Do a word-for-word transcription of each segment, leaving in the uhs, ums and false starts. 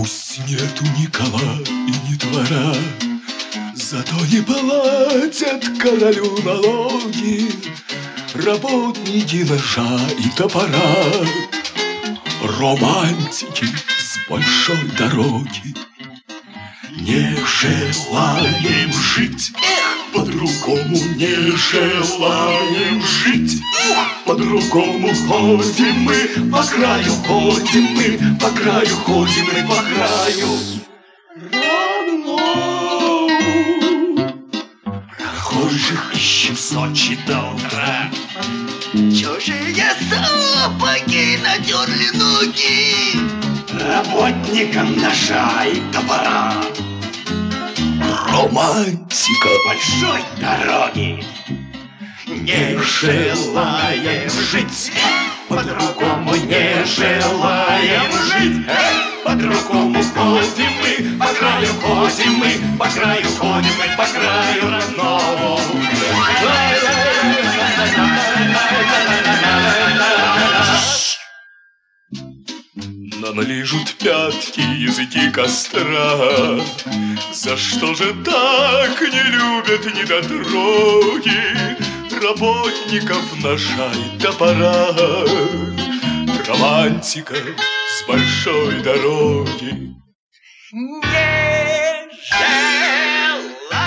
Пусть нету ни кола и ни двора, зато не платят королю налоги работники ножа и топора. Романтики с большой дороги не желаем жить, по-другому не желаем жить. По-другому ходим мы, по краю ходим мы, по краю ходим мы, по краю родному. Прохожих ищем с ночи до утра, чужие сапоги натерли ноги работникам ножа и топора. Романтика большой дороги не желаем жить, по-другому не желаем жить. По-другому ходим мы, по краю ходим мы, по краю ходим мы, по краю родному. Нам лижут пятки языки костра. За что же так не любят недотроги работников ножа и топора? Романтика с большой дороги не желаем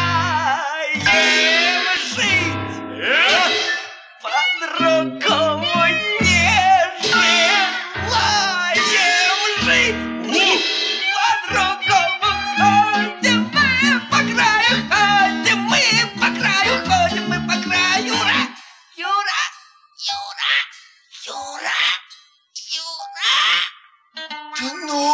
жить, по-другому не желаем жить. По-другому ходим мы, по краю ходим мы, по краю ходим мы, по краю. Юра, Юра, Юра, Юра, Юра. Да ну